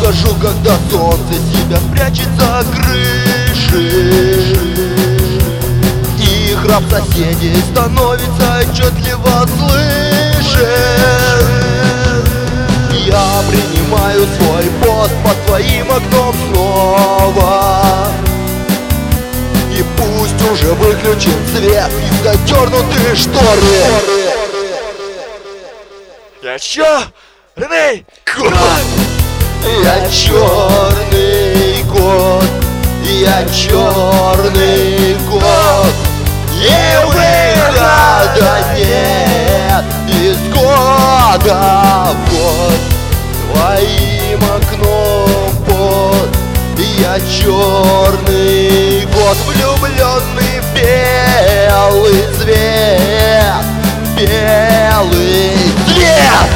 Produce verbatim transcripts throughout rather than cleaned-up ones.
ухожу, когда солнце себя прячет за крыши, и храп соседей становится отчетливо слышен. Я принимаю свой пост под твоим окном снова, и пусть уже выключен свет и задернуты шторы. Я чё? Рене! Кот! Я черный кот, я черный кот, и выхода нет из года в год. Твоим окном под, я черный кот, влюбленный в белый цвет, белый цвет.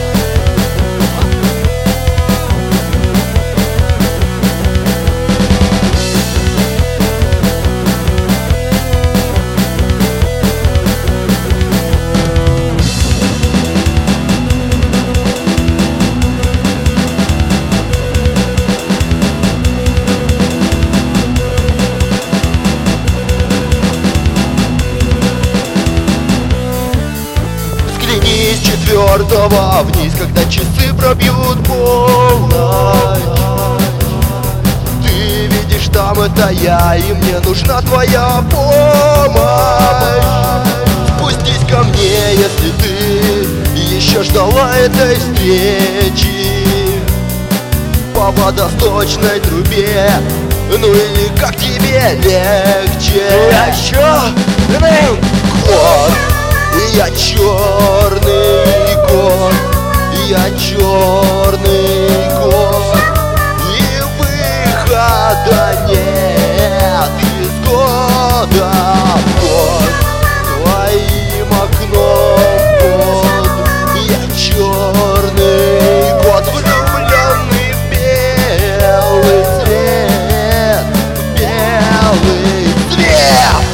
Взгляни с четвертого вниз, когда часы пробьют полночь. Ты видишь, там это я, и мне нужна твоя помощь. Спустись ко мне, если ты еще ждала этой встречи по водосточной трубе. Ну или как тебе легче? Я чё? Рене! Кот! Я черный кот, я черный кот, и выхода нет из года в год. Твоим окном под, я черный кот, влюбленный в белый цвет, белый цвет.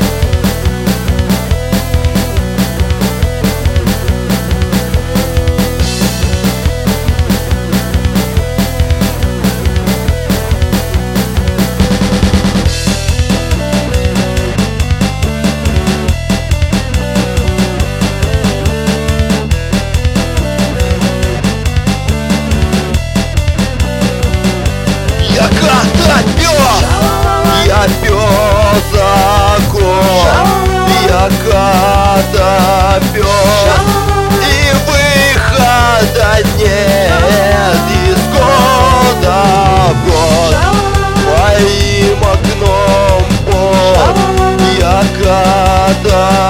Я кота-пёс, я пёс-закон, я кота-пёс, и выхода нет из года в год. Твоим окном под, я кота-пёс.